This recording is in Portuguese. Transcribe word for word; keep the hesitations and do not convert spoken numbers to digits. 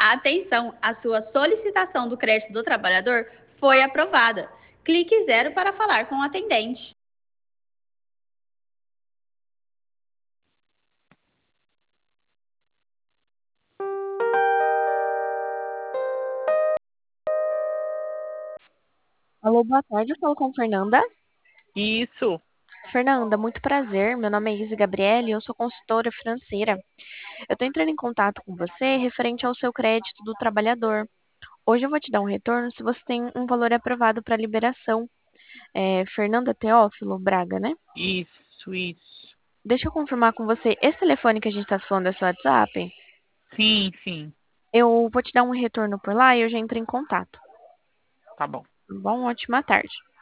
Atenção, a sua solicitação do crédito do trabalhador foi aprovada. Clique zero para falar com o atendente. Alô, boa tarde, eu falo com Fernanda. Isso. Fernanda, muito prazer. Meu nome é Izzy Gabriele e eu sou consultora financeira. Eu estou entrando em contato com você referente ao seu crédito do trabalhador. Hoje eu vou te dar um retorno se você tem um valor aprovado para liberação. É Fernanda Teófilo Braga, né? Isso, isso. Deixa eu confirmar com você. Esse telefone que a gente está falando é seu WhatsApp? Sim, sim. Eu vou te dar um retorno por lá e eu já entro em contato. Tá bom. Tá bom? Ótima tarde.